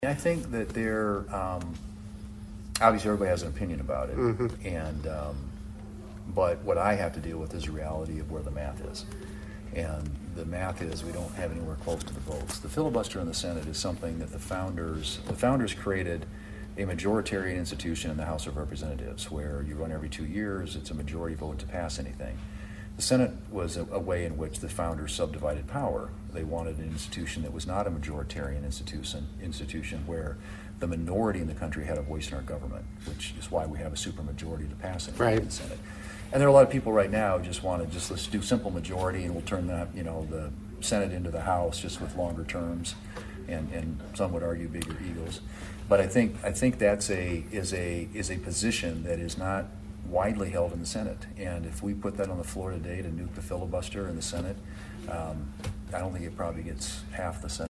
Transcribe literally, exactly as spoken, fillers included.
I think that there, um, obviously everybody has an opinion about it, Mm-hmm. and um, but what I have to deal with is the reality of where the math is. And the math is we don't have anywhere close to the votes. The filibuster in the Senate is something that the founders, the founders created a majoritarian institution in the House of Representatives where you run every two years, it's a majority vote to pass anything. The Senate was a, a way in which the founders subdivided power. They wanted an institution that was not a majoritarian institution, institution where the minority in the country had a voice in our government, which is why we have a supermajority to pass anything Right. in the Senate. And there are a lot of people right now who just want to just let's do simple majority and we'll turn that, you know, the Senate into the House just with longer terms, and, and some would argue bigger egos. But I think I think that's a is a is a position that is not widely held in the Senate. And if we put that on the floor today to nuke the filibuster in the Senate, um, I don't think it probably gets half the Senate.